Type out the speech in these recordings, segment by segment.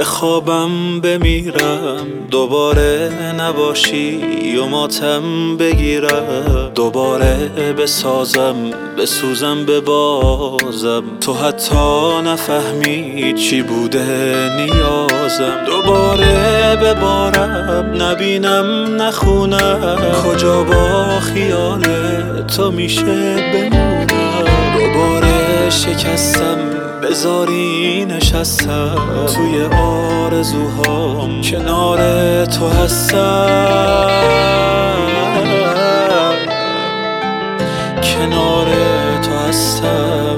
بخوابم بمیرم دوباره نباشی و ماتم بگیرم، دوباره بسازم بسوزم ببازم، تو حتی نفهمی چی بوده نیازم. دوباره ببارم نبینم نخونم، کجا با خیال تو میشه بمونم. دوباره شکستم بذاری نشستم، توی آرزوهام کنار تو هستم، کنار تو هستم.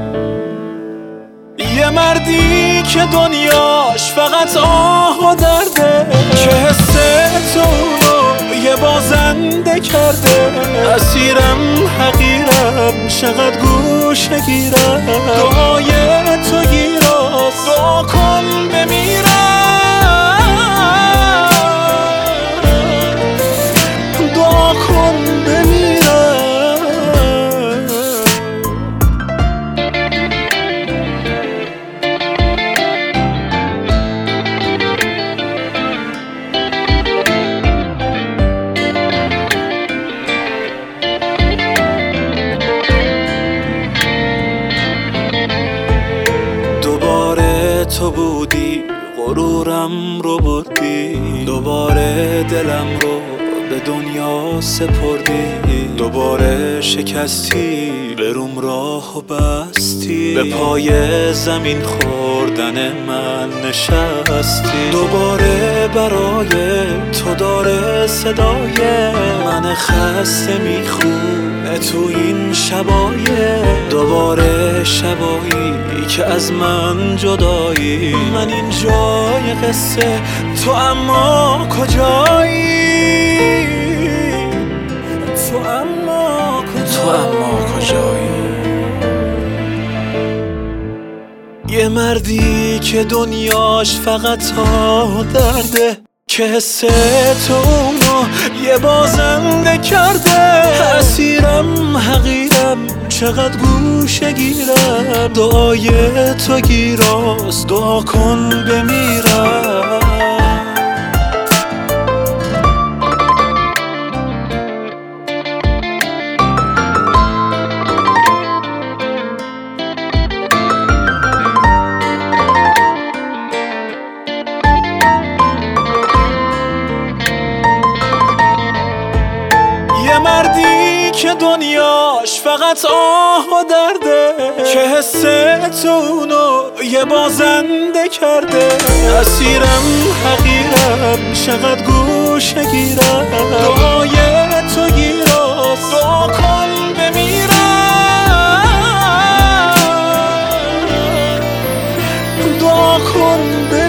یه مردی که دنیاش فقط آه و درده، که حس تو اونو یه بازنده کرده. اسیرم حقیرم چقدر گوشه گیرم، دعای تو گیراست دعا کن بمیرم، دعا کن بمیرم. تو بودی غرورم رو بردی، دوباره دلم رو به دنیا سپردی. دوباره شکستی به روم راه و بستی، به پای زمین خوردن من نشستی. دوباره برای تو داره صدای من خسته میخونه تو این شبای. دوباره شبایی که از من جدایی، من این جای قصه تو اما کجایی، تو اما کجایی. یه مردی که دنیاش فقط تا درده، که حس تو اونو یه بازنده کرده. اسیرم حقیرم چقدر گوشه گیرم، دعای تو گیراست دعا کن بمیرم. یه مردی که دنیاش فقط آه و درده، که حس تو اونو یه بازنده کرده. اسیرم حقیرم چقدر گوشه گیرم، دعای تو گیراست دعا کن بمیرم، دعا کن بمیرم.